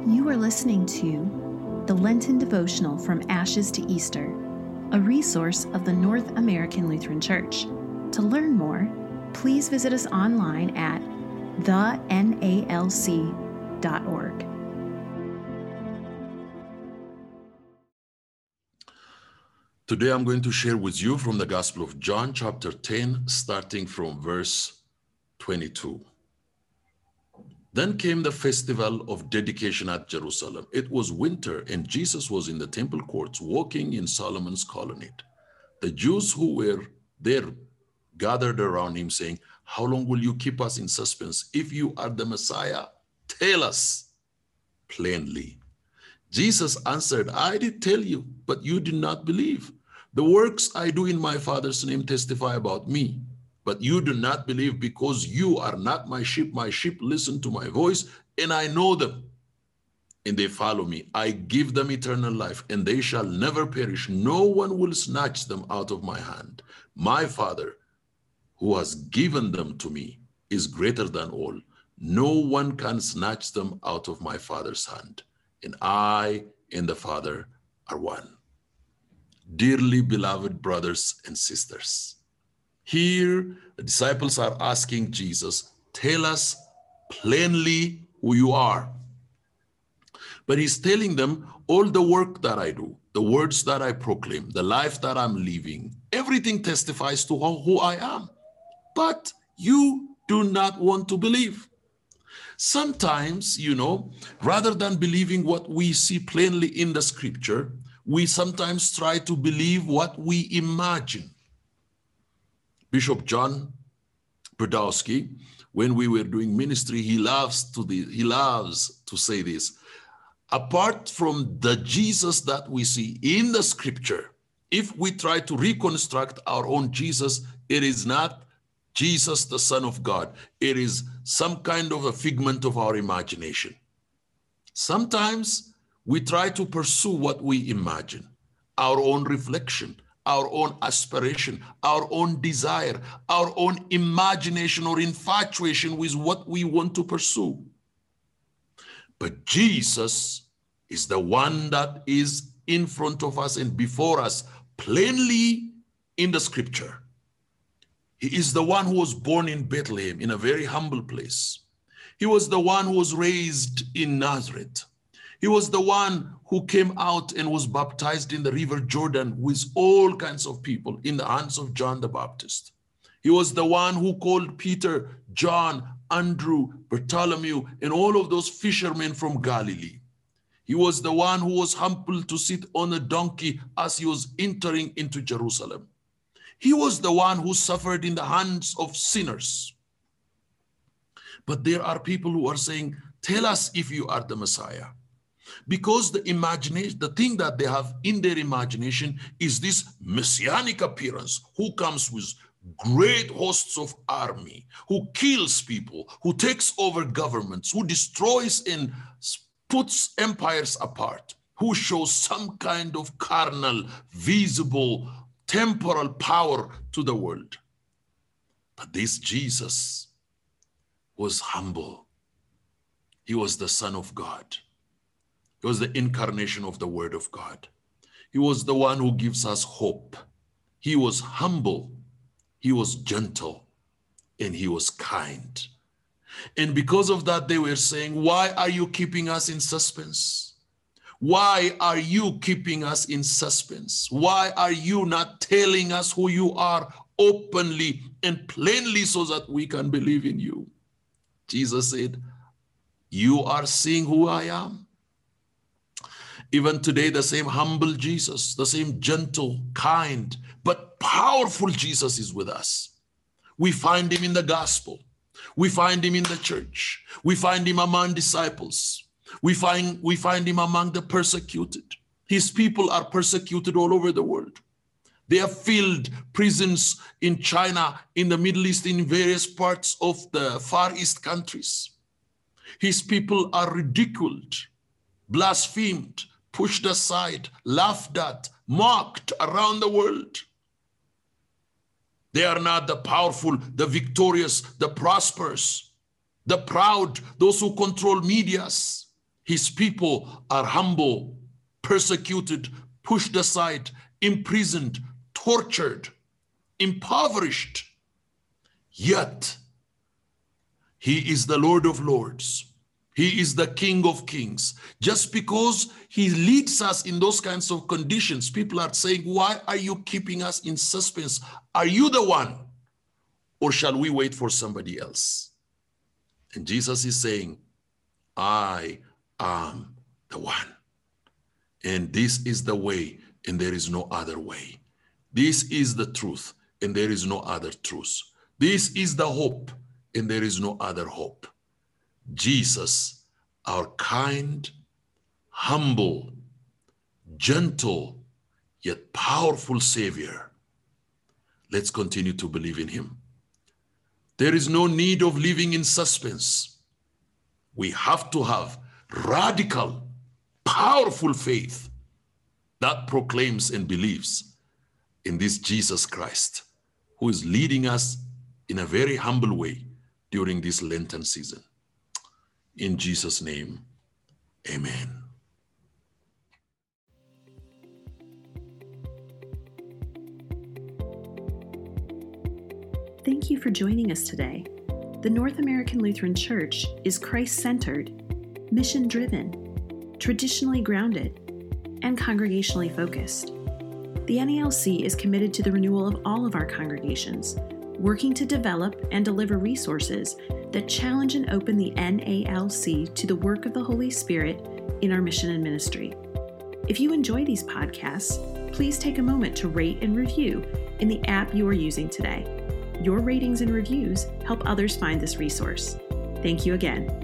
You are listening to the Lenten Devotional from Ashes to Easter, a resource of the North American Lutheran Church. To learn more, please visit us online at thenalc.org. Today I'm going to share with you from the Gospel of John, chapter 10, starting from verse 22. Then came the festival of dedication at Jerusalem. It was winter, and Jesus was in the temple courts, walking in Solomon's colonnade. The Jews who were there gathered around him, saying, "How long will you keep us in suspense? If you are the Messiah, tell us plainly." Jesus answered, "I did tell you, but you did not believe. The works I do in my Father's name testify about me. But you do not believe because you are not my sheep. My sheep listen to my voice, and I know them, and they follow me. I give them eternal life, and they shall never perish. No one will snatch them out of my hand. My Father, who has given them to me, is greater than all. No one can snatch them out of my Father's hand. And I and the Father are one." Dearly beloved brothers and sisters, here the disciples are asking Jesus, "Tell us plainly who you are." But he's telling them, all the work that I do, the words that I proclaim, the life that I'm living, everything testifies to who I am. But you do not want to believe. Sometimes, rather than believing what we see plainly in the scripture, we sometimes try to believe what we imagine. Bishop John Brodowski, when we were doing ministry, he loves to say this: apart from the Jesus that we see in the scripture, if we try to reconstruct our own Jesus, it is not Jesus, the Son of God. It is some kind of a figment of our imagination. Sometimes we try to pursue what we imagine, our own reflection, our own aspiration, our own desire, our own imagination or infatuation with what we want to pursue. But Jesus is the one that is in front of us and before us plainly in the scripture. He is the one who was born in Bethlehem in a very humble place. He was the one who was raised in Nazareth. He was the one who came out and was baptized in the river Jordan with all kinds of people in the hands of John the Baptist. He was the one who called Peter, John, Andrew, Bartholomew, and all of those fishermen from Galilee. He was the one who was humbled to sit on a donkey as he was entering into Jerusalem. He was the one who suffered in the hands of sinners. But there are people who are saying, "Tell us if you are the Messiah." Because the imagination, the thing that they have in their imagination is this messianic appearance who comes with great hosts of army, who kills people, who takes over governments, who destroys and puts empires apart, who shows some kind of carnal, visible, temporal power to the world. But this Jesus was humble. He was the Son of God. He was the incarnation of the Word of God. He was the one who gives us hope. He was humble, he was gentle, and he was kind. And because of that, they were saying, "Why are you keeping us in suspense? Why are you keeping us in suspense? Why are you not telling us who you are openly and plainly so that we can believe in you?" Jesus said, "You are seeing who I am." Even today, the same humble Jesus, the same gentle, kind, but powerful Jesus is with us. We find him in the gospel. We find him in the church. We find him among disciples. We find him among the persecuted. His people are persecuted all over the world. They have filled prisons in China, in the Middle East, in various parts of the Far East countries. His people are ridiculed, blasphemed, pushed aside, laughed at, mocked around the world. They are not the powerful, the victorious, the prosperous, the proud, those who control medias. His people are humble, persecuted, pushed aside, imprisoned, tortured, impoverished. Yet, he is the Lord of Lords. He is the King of Kings. Just because he leads us in those kinds of conditions, people are saying, why are you keeping us in suspense? Are you the one? Or shall we wait for somebody else? And Jesus is saying, I am the one. And this is the way, and there is no other way. This is the truth, and there is no other truth. This is the hope, and there is no other hope. Jesus, our kind, humble, gentle, yet powerful Savior. Let's continue to believe in him. There is no need of living in suspense. We have to have radical, powerful faith that proclaims and believes in this Jesus Christ, who is leading us in a very humble way during this Lenten season. In Jesus' name, amen. Thank you for joining us today. The North American Lutheran Church is Christ-centered, mission-driven, traditionally grounded, and congregationally focused. The NALC is committed to the renewal of all of our congregations, working to develop and deliver resources that challenge and open the NALC to the work of the Holy Spirit in our mission and ministry. If you enjoy these podcasts, please take a moment to rate and review in the app you are using today. Your ratings and reviews help others find this resource. Thank you again.